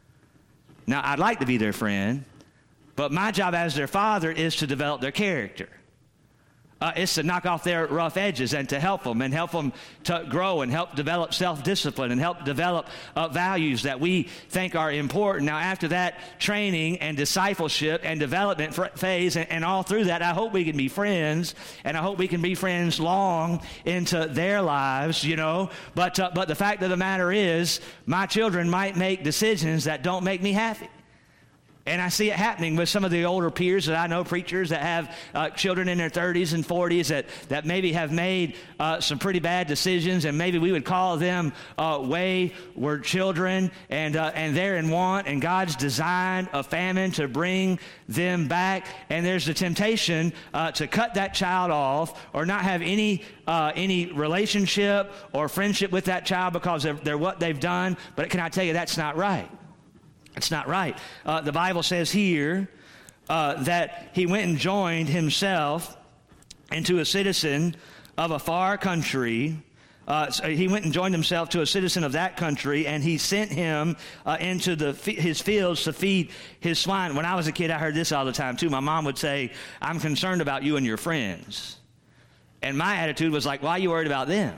Now, I'd like to be their friend, but my job as their father is to develop their character. Uh, it's to knock off their rough edges and to help them and help them to grow and help develop self-discipline and help develop uh, values that we think are important. Now, after that training and discipleship and development phase and, and all through that, I hope we can be friends, and I hope we can be friends long into their lives, you know. But, uh, but the fact of the matter is, my children might make decisions that don't make me happy. And I see it happening with some of the older peers that I know, preachers that have uh, children in their thirties and forties that, that maybe have made uh, some pretty bad decisions, and maybe we would call them uh, wayward children, and uh, and they're in want, and God's designed a famine to bring them back, and there's the temptation uh, to cut that child off or not have any uh, any relationship or friendship with that child because they're, they're what they've done. But can I tell you, that's not right. It's not right. Uh, the Bible says here uh, that he went and joined himself into a citizen of a far country. Uh, so he went and joined himself to a citizen of that country, and he sent him uh, into the his fields to feed his swine. When I was a kid, I heard this all the time, too. My mom would say, "I'm concerned about you and your friends." And my attitude was like, why are you worried about them?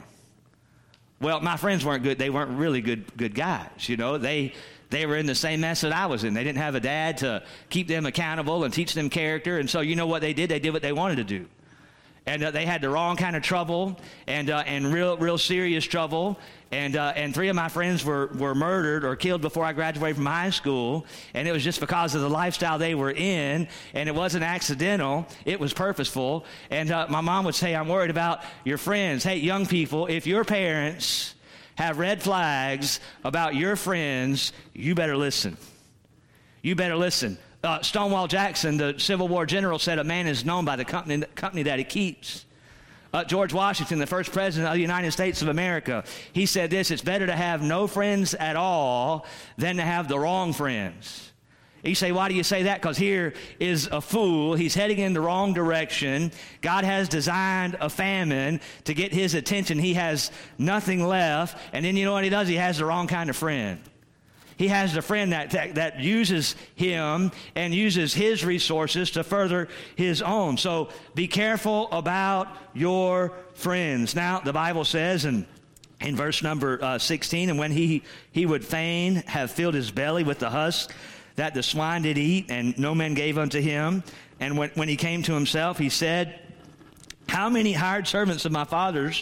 Well, my friends weren't good. They weren't really good good guys, you know. They... They were in the same mess that I was in. They didn't have a dad to keep them accountable and teach them character. And so you know what they did? They did what they wanted to do. And uh, they had the wrong kind of trouble and uh, and real real serious trouble. And uh, and three of my friends were, were murdered or killed before I graduated from high school. And it was just because of the lifestyle they were in. And it wasn't accidental. It was purposeful. And uh, my mom would say, I'm worried about your friends. Hey, young people, if your parents have red flags about your friends, you better listen. You better listen. Uh, Stonewall Jackson, the Civil War general, said a man is known by the company, company that he keeps. Uh, George Washington, the first president of the United States of America, he said this: it's better to have no friends at all than to have the wrong friends. You say, why do you say that? Because here is a fool. He's heading in the wrong direction. God has designed a famine to get his attention. He has nothing left. And then you know what he does? He has the wrong kind of friend. He has the friend that, that, that uses him and uses his resources to further his own. So be careful about your friends. Now, the Bible says in, in verse number uh, sixteen, and when he, he would fain have filled his belly with the husk that the swine did eat, and no man gave unto him. And when, when he came to himself, he said, how many hired servants of my father's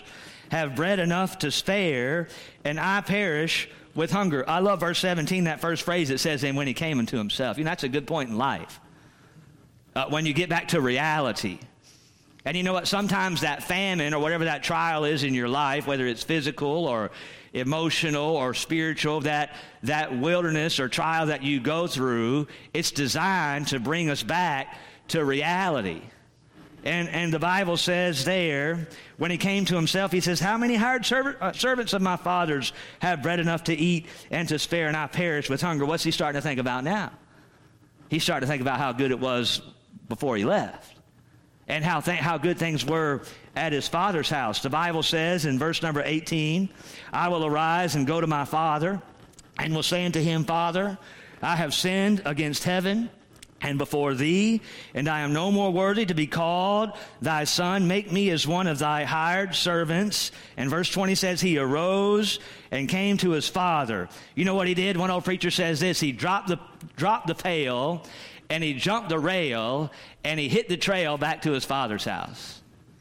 have bread enough to spare, and I perish with hunger. I love verse seventeen, that first phrase that says, and when he came unto himself. You know, that's a good point in life. Uh, when you get back to reality. And you know what? Sometimes that famine or whatever that trial is in your life, whether it's physical or emotional or spiritual, that, that wilderness or trial that you go through, it's designed to bring us back to reality. And, and the Bible says there, when he came to himself, he says, how many hired servant, uh, servants of my father's have bread enough to eat and to spare, and I perish with hunger? What's he starting to think about now? He's starting to think about how good it was before he left, and how th- how good things were at his father's house. The Bible says in verse number eighteen, I will arise and go to my father, and will say unto him, Father, I have sinned against heaven and before thee, and I am no more worthy to be called thy son. Make me as one of thy hired servants. And verse twenty says, he arose and came to his father. You know what he did? One old preacher says this, he dropped the dropped the pail, and he jumped the rail, and he hit the trail back to his father's house.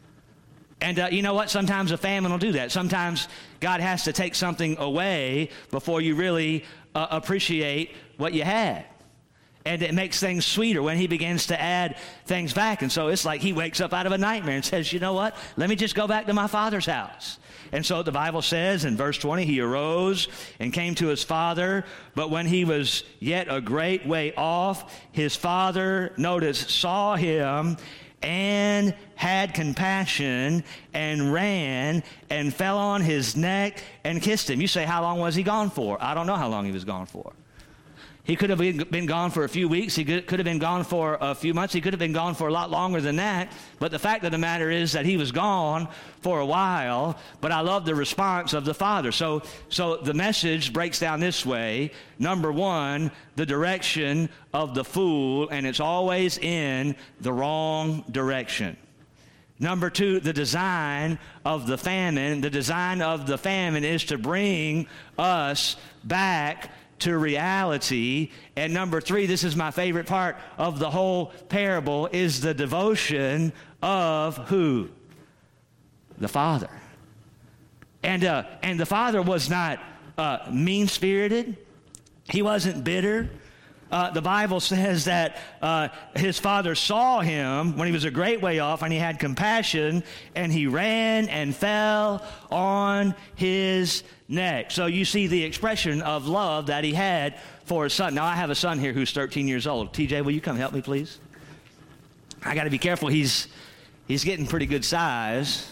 And uh, you know what? Sometimes a famine will do that. Sometimes God has to take something away before you really uh, appreciate what you had. And it makes things sweeter when he begins to add things back. And so it's like he wakes up out of a nightmare and says, you know what? Let me just go back to my father's house. And so the Bible says in verse twenty, he arose and came to his father. But when he was yet a great way off, his father, notice, saw him and had compassion and ran and fell on his neck and kissed him. You say, how long was he gone for? I don't know how long he was gone for. He could have been gone for a few weeks. He could have been gone for a few months. He could have been gone for a lot longer than that. But the fact of the matter is that he was gone for a while. But I love the response of the father. So, so the message breaks down this way. Number one, the direction of the fool, and it's always in the wrong direction. Number two, the design of the famine. The design of the famine is to bring us back to reality. And number three, this is my favorite part of the whole parable, is the devotion of who? The father. And uh, and the father was not uh, mean-spirited. He wasn't bitter. Uh, the Bible says that uh, his father saw him when he was a great way off, and he had compassion, and he ran and fell on his neck. So you see the expression of love that he had for his son. Now, I have a son here who's thirteen years old. T J, will you come help me, please? I got to be careful. He's he's getting pretty good size.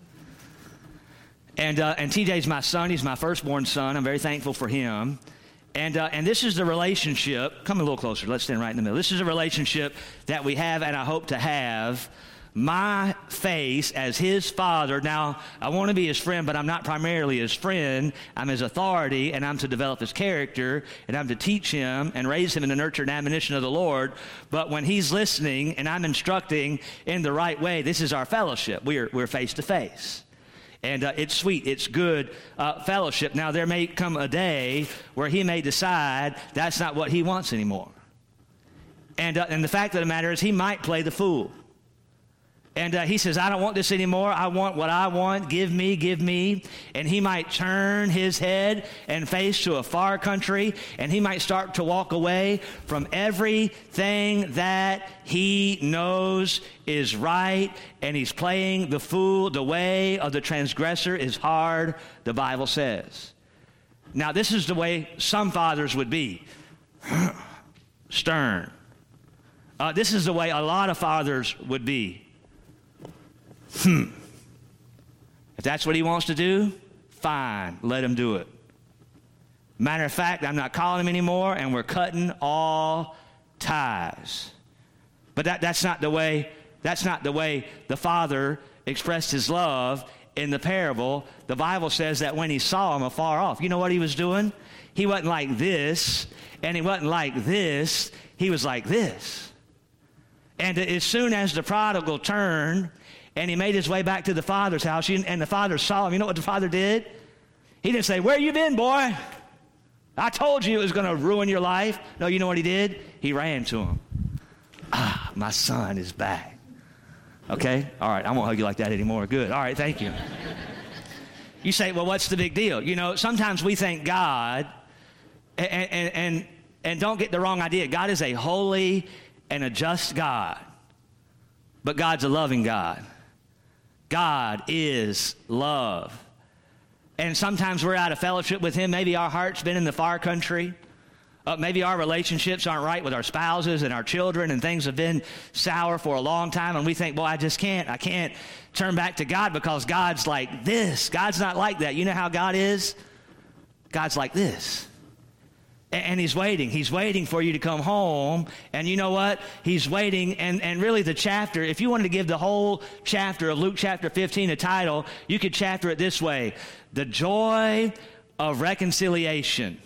And uh, and T J's my son. He's my firstborn son. I'm very thankful for him. And uh, and this is the relationship. Come a little closer. Let's stand right in the middle. This is a relationship that we have, and I hope to have. My face as his father. Now, I want to be his friend, but I'm not primarily his friend. I'm his authority, and I'm to develop his character, and I'm to teach him and raise him in the nurture and admonition of the Lord. But when he's listening and I'm instructing in the right way, this is our fellowship. We're we're face to face. And uh, it's sweet, it's good uh, fellowship. Now, there may come a day where he may decide that's not what he wants anymore. And, uh, and the fact of the matter is he might play the fool. And uh, he says, I don't want this anymore. I want what I want. Give me, give me. And he might turn his head and face to a far country, and he might start to walk away from everything that he knows is right, and he's playing the fool. The way of the transgressor is hard, the Bible says. Now, this is the way some fathers would be. Stern. Uh, this is the way a lot of fathers would be. Hmm. If that's what he wants to do, fine, let him do it. Matter of fact, I'm not calling him anymore, and we're cutting all ties. But that, that's not the way, that's not the way the father expressed his love in the parable. The Bible says that when he saw him afar off, you know what he was doing? He wasn't like this, and he wasn't like this. He was like this. And as soon as the prodigal turned, and he made his way back to the father's house, and the father saw him. You know what the father did? He didn't say, where you been, boy? I told you it was going to ruin your life. No, you know what he did? He ran to him. Ah, my son is back. Okay? All right, I won't hug you like that anymore. Good. All right, thank you. You say, well, what's the big deal? You know, sometimes we think God, and, and, and, and don't get the wrong idea, God is a holy and a just God, but God's a loving God. God is love. And sometimes we're out of fellowship with him. Maybe our heart's been in the far country. Uh, maybe our relationships aren't right with our spouses and our children, and things have been sour for a long time, and we think, boy, I just can't. I can't turn back to God because God's like this. God's not like that. You know how God is? God's like this. And, and he's waiting. He's waiting for you to come home. And you know what? He's waiting. And, and really the chapter, if you wanted to give the whole chapter of Luke chapter fifteen a title, you could chapter it this way: The Joy of Reconciliation.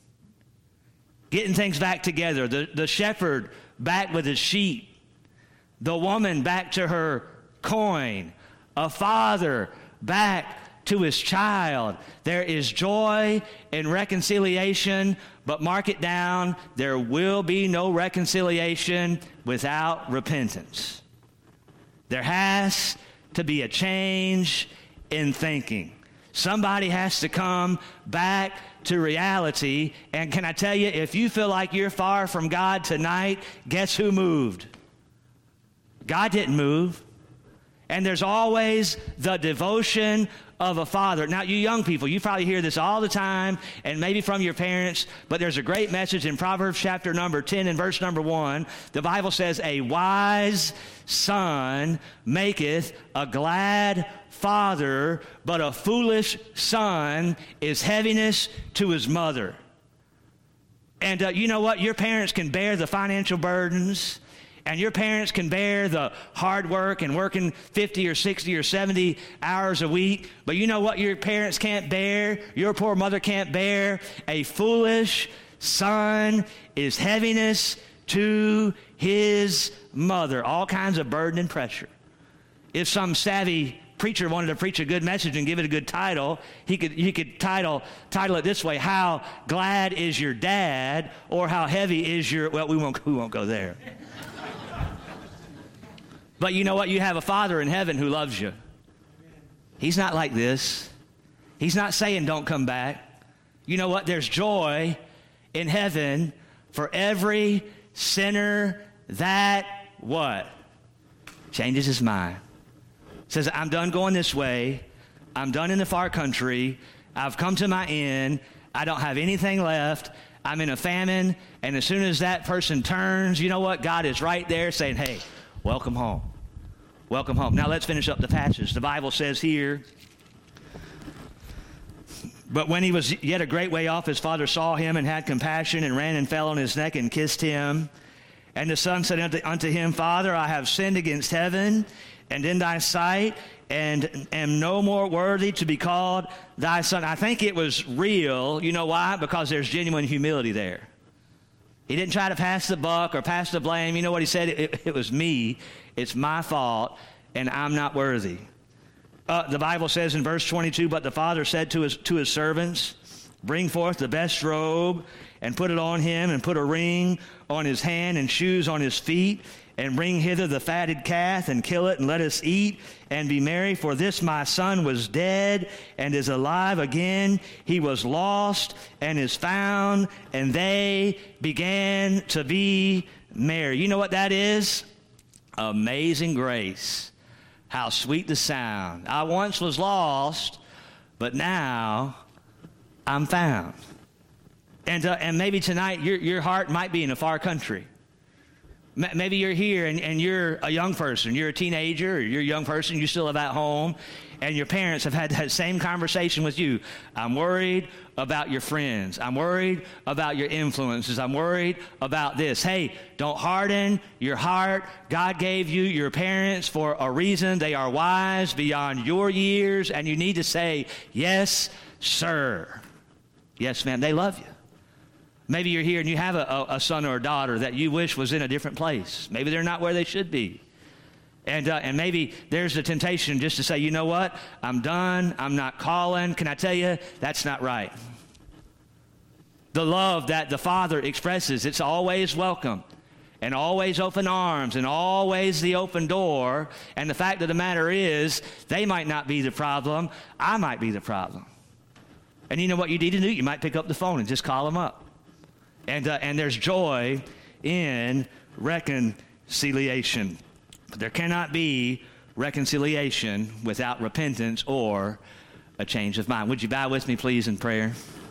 Getting things back together. The, the shepherd back with his sheep. The woman back to her coin. A father back to his child. There is joy in reconciliation, but mark it down, there will be no reconciliation without repentance. There has to be a change in thinking. Somebody has to come back to reality. And can I tell you, if you feel like you're far from God tonight, guess who moved? God didn't move. And there's always the devotion of a father. Now, you young people, you probably hear this all the time, and maybe from your parents, but there's a great message in Proverbs chapter number ten and verse number one. The Bible says, a wise son maketh a glad father, but a foolish son is heaviness to his mother. And uh, you know what? Your parents can bear the financial burdens, and your parents can bear the hard work and working fifty or sixty or seventy hours a week. But you know what your parents can't bear? Your poor mother can't bear? A foolish son is heaviness to his mother. All kinds of burden and pressure. If some savvy preacher wanted to preach a good message and give it a good title, he could he could title title it this way: How glad is your dad? Or how heavy is your... Well, we won't we won't go there. But you know what? You have a Father in heaven who loves you. He's not like this. He's not saying don't come back. You know what? There's joy in heaven for every sinner that what? Changes his mind. Says, I'm done going this way. I'm done in the far country. I've come to my end. I don't have anything left. I'm in a famine. And as soon as that person turns, you know what? God is right there saying, hey, welcome home. Welcome home. Now let's finish up the passage. The Bible says here, but when he was yet a great way off, his father saw him and had compassion and ran and fell on his neck and kissed him. And the son said unto, unto him, Father, I have sinned against heaven and in thy sight, and am no more worthy to be called thy son. I think it was real. You know why? Because there's genuine humility there. He didn't try to pass the buck or pass the blame. You know what he said? It, it was me. It's my fault, and I'm not worthy. Uh, the Bible says in verse twenty-two, but the father said to his, to his servants, bring forth the best robe and put it on him, and put a ring on his hand and shoes on his feet, and bring hither the fatted calf and kill it, and let us eat and be merry. For this my son was dead and is alive again. He was lost and is found, and they began to be merry. You know what that is? Amazing grace. How sweet the sound. I once was lost, but now I'm found. And uh, and maybe tonight your your heart might be in a far country. Maybe you're here and, and you're a young person, you're a teenager, or you're a young person, you still live at home, and your parents have had that same conversation with you. I'm worried about your friends. I'm worried about your influences. I'm worried about this. Hey, don't harden your heart. God gave you your parents for a reason. They are wise beyond your years, and you need to say, yes, sir. Yes, ma'am. They love you. Maybe you're here and you have a, a son or a daughter that you wish was in a different place. Maybe they're not where they should be. And uh, and maybe there's the temptation just to say, you know what? I'm done. I'm not calling. Can I tell you, that's not right. The love that the Father expresses, it's always welcome. and always open arms and always the open door. And the fact of the matter is, they might not be the problem. I might be the problem. And you know what you need to do? You might pick up the phone and just call them up. And, uh, and there's joy in reconciliation. But there cannot be reconciliation without repentance or a change of mind. Would you bow with me, please, in prayer?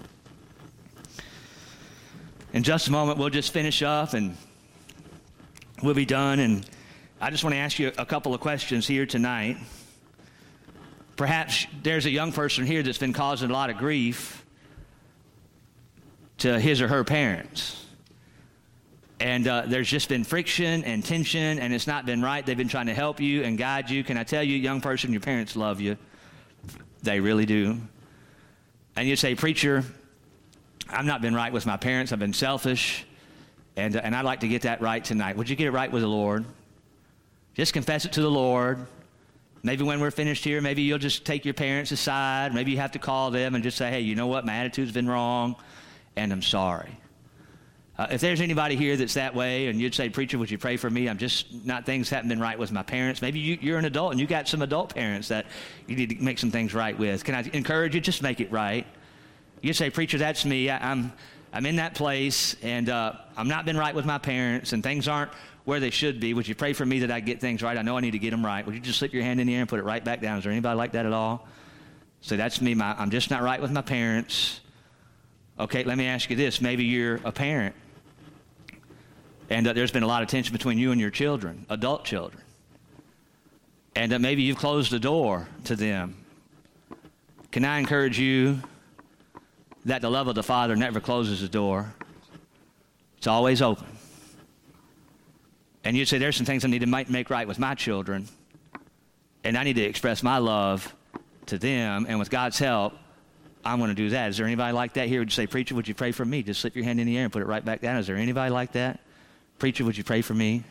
In just a moment, we'll just finish up and we'll be done. And I just want to ask you a couple of questions here tonight. Perhaps there's a young person here that's been causing a lot of grief to his or her parents. And uh, there's just been friction and tension, and it's not been right. They've been trying to help you and guide you. Can I tell you, young person, your parents love you. They really do. And you say, preacher, I've not been right with my parents. I've been selfish, and, uh, and I'd like to get that right tonight. Would you get it right with the Lord? Just confess it to the Lord. Maybe when we're finished here, maybe you'll just take your parents aside. Maybe you have to call them and just say, hey, you know what? My attitude's been wrong, and I'm sorry. Uh, if there's anybody here that's that way, and you'd say, preacher, would you pray for me? I'm just not, things haven't been right with my parents. Maybe you, you're an adult, and you got some adult parents that you need to make some things right with. Can I encourage you? Just make it right. You say, preacher, that's me. I, I'm I'm in that place, and uh, I've not been right with my parents, and things aren't where they should be. Would you pray for me that I get things right? I know I need to get them right. Would you just slip your hand in the air and put it right back down? Is there anybody like that at all? Say, that's me. My, I'm just not right with my parents. Okay, let me ask you this. Maybe you're a parent, and uh, there's been a lot of tension between you and your children, adult children. And uh, maybe you've closed the door to them. Can I encourage you that the love of the Father never closes the door? It's always open. And you'd say, there's some things I need to make right with my children, and I need to express my love to them, and with God's help, I'm going to do that. Is there anybody like that here? Would you say, preacher, would you pray for me? Just slip your hand in the air and put it right back down. Is there anybody like that? Preacher, would you pray for me?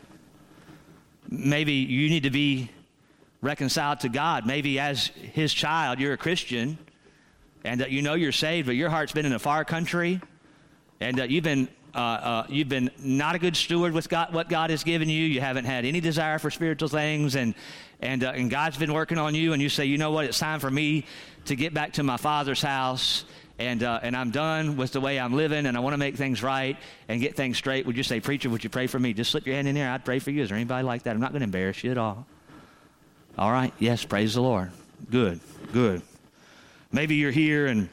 Maybe you need to be reconciled to God. Maybe as his child, you're a Christian, and uh, you know you're saved, but your heart's been in a far country, and uh, you've been uh, uh, you've been not a good steward with God, what God has given you. You haven't had any desire for spiritual things, and and uh, and God's been working on you, and you say, you know what, it's time for me to get back to my Father's house, and uh, and I'm done with the way I'm living, and I want to make things right and get things straight. Would you say, preacher, would you pray for me? Just slip your hand in there. I'd pray for you. Is there anybody like that? I'm not going to embarrass you at all. All right. Yes, praise the Lord. Good, good. Maybe you're here and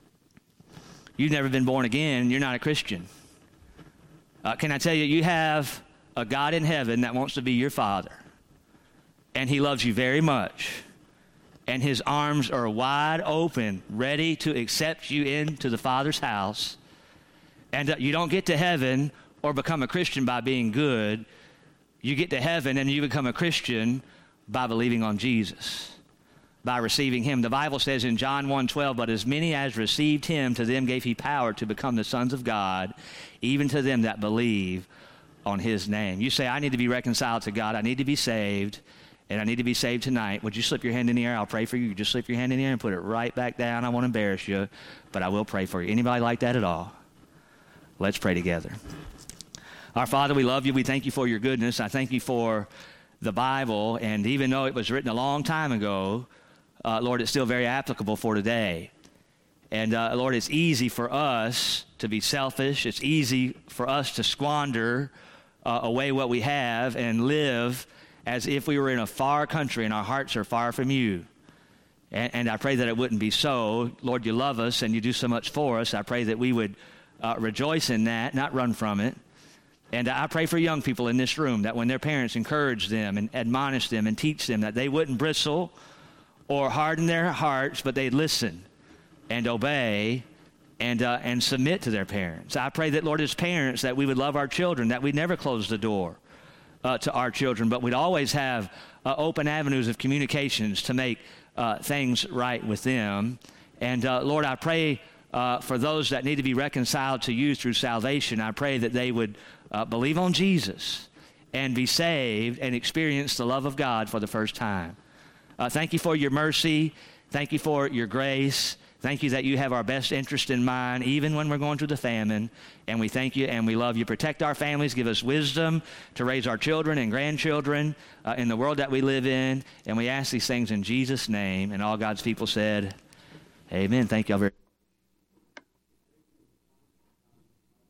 you've never been born again. You're not a Christian. Uh, can I tell you, you have a God in heaven that wants to be your Father, and he loves you very much. And his arms are wide open, ready to accept you into the Father's house. And uh, you don't get to heaven or become a Christian by being good. You get to heaven and you become a Christian by believing on Jesus, by receiving him. The Bible says in John one twelve, but as many as received him, to them gave he power to become the sons of God, even to them that believe on his name. You say, I need to be reconciled to God. I need to be saved. And I need to be saved tonight. Would you slip your hand in the air? I'll pray for you. Just slip your hand in the air and put it right back down. I won't embarrass you, but I will pray for you. Anybody like that at all? Let's pray together. Our Father, we love you. We thank you for your goodness. I thank you for the Bible. And even though it was written a long time ago, uh, Lord, it's still very applicable for today. And uh, Lord, it's easy for us to be selfish. It's easy for us to squander uh, away what we have and live as if we were in a far country and our hearts are far from you. And, and I pray that it wouldn't be so. Lord, you love us and you do so much for us. I pray that we would uh, rejoice in that, not run from it. And I pray for young people in this room that when their parents encourage them and admonish them and teach them, that they wouldn't bristle or harden their hearts, but they'd listen and obey and uh, and submit to their parents. I pray that, Lord, as parents, that we would love our children, that we'd never close the door Uh, to our children, but we'd always have uh, open avenues of communications to make uh, things right with them. And uh, Lord, I pray uh, for those that need to be reconciled to you through salvation. I pray that they would uh, believe on Jesus and be saved and experience the love of God for the first time. Uh, thank you for your mercy. Thank you for your grace. Thank you that you have our best interest in mind, even when we're going through the famine. And we thank you and we love you. Protect our families. Give us wisdom to raise our children and grandchildren uh, in the world that we live in. And we ask these things in Jesus' name. And all God's people said, amen. Thank you all very much.